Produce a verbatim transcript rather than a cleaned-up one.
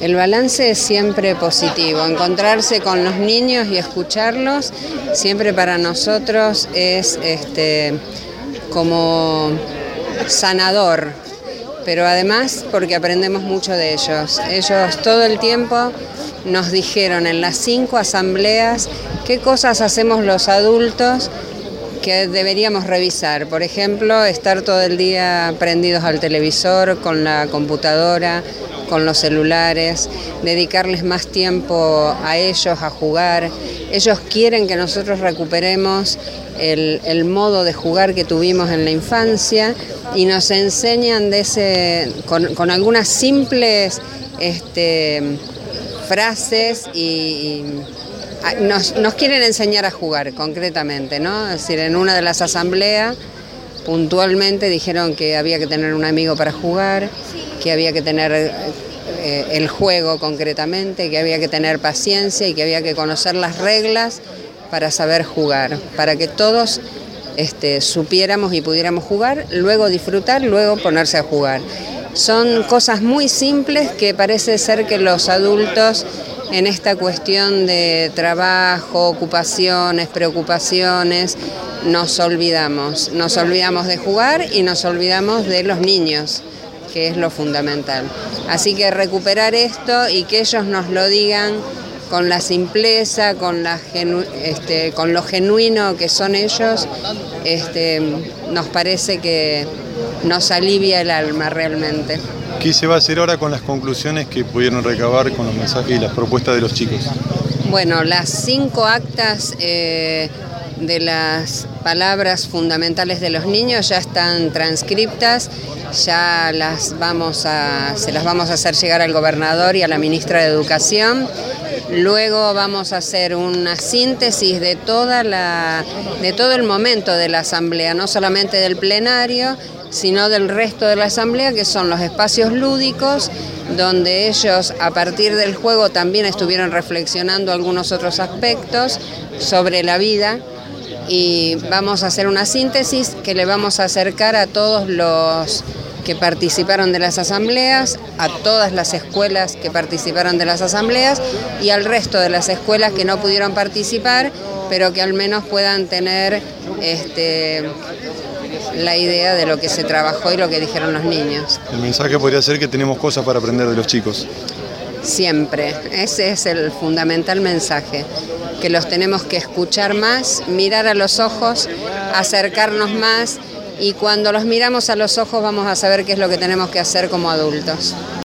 El balance es siempre positivo, encontrarse con los niños y escucharlos siempre para nosotros es este, como sanador, pero además porque aprendemos mucho de ellos. Ellos todo el tiempo nos dijeron en las cinco asambleas qué cosas hacemos los adultos que deberíamos revisar. Por ejemplo, estar todo el día prendidos al televisor, con la computadora, con los celulares, dedicarles más tiempo a ellos, a jugar. Ellos quieren que nosotros recuperemos el, el modo de jugar que tuvimos en la infancia y nos enseñan de ese, con, con algunas simples este, frases y, y nos, nos quieren enseñar a jugar concretamente, ¿no? Es decir, en una de las asambleas puntualmente dijeron que había que tener un amigo para jugar, que había que tener eh, el juego concretamente, que había que tener paciencia y que había que conocer las reglas para saber jugar, para que todos este, supiéramos y pudiéramos jugar, luego disfrutar, luego ponerse a jugar. Son cosas muy simples que parece ser que los adultos en esta cuestión de trabajo, ocupaciones, preocupaciones, nos olvidamos. Nos olvidamos de jugar y nos olvidamos de los niños, que es lo fundamental. Así que recuperar esto y que ellos nos lo digan con la simpleza, con, la genu este, con lo genuino que son ellos, este, nos parece que nos alivia el alma realmente. ¿Qué se va a hacer ahora con las conclusiones que pudieron recabar con los mensajes y las propuestas de los chicos? Bueno, las cinco actas eh, de las palabras fundamentales de los niños ya están transcriptas, ya las vamos a, se las vamos a hacer llegar al gobernador y a la ministra de Educación. Luego vamos a hacer una síntesis de, toda la, de todo el momento de la asamblea, no solamente del plenario, sino del resto de la asamblea, que son los espacios lúdicos, donde ellos a partir del juego también estuvieron reflexionando algunos otros aspectos sobre la vida, y vamos a hacer una síntesis que le vamos a acercar a todos los que participaron de las asambleas, a todas las escuelas que participaron de las asambleas y al resto de las escuelas que no pudieron participar, pero que al menos puedan tener este, la idea de lo que se trabajó y lo que dijeron los niños. El mensaje podría ser que tenemos cosas para aprender de los chicos. Siempre, ese es el fundamental mensaje, que los tenemos que escuchar más, mirar a los ojos, acercarnos más, y cuando los miramos a los ojos vamos a saber qué es lo que tenemos que hacer como adultos.